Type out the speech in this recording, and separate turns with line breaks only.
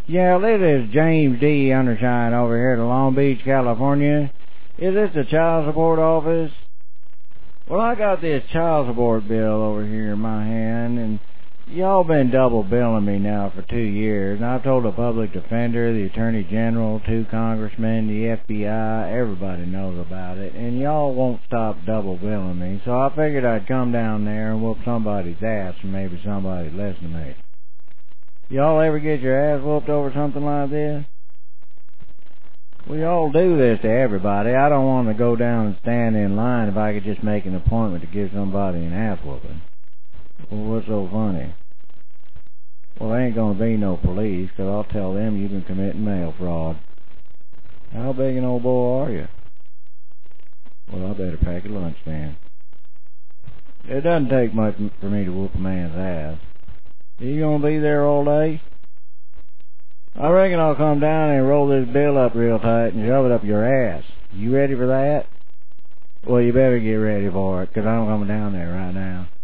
Yeah, this is James D. Undershine over here to Long Beach, California. Is this the child support office? Well, I got this child support bill over here in my hand, and y'all been double billing me now for 2 years, and I've told the public defender, the attorney general, 2 congressmen, the FBI, everybody knows about it, and y'all won't stop double billing me, so I figured I'd come down there and whoop somebody's ass, and maybe somebody'd listen to me. Y'all ever get your ass whooped over something like this? We all do this to everybody. I don't want to go down and stand in line if I could just make an appointment to give somebody an ass whooping. Well, what's so funny? Well, there ain't gonna be no police, 'cause I'll tell them you've been committing mail fraud. How big an old boy are you? Well, I better pack a lunch then. It doesn't take much for me to whoop a man's ass. You gonna be there all day? I reckon I'll come down and roll this bill up real tight and shove it up your ass. You ready for that? Well, you better get ready for it, 'cause I'm coming down there right now.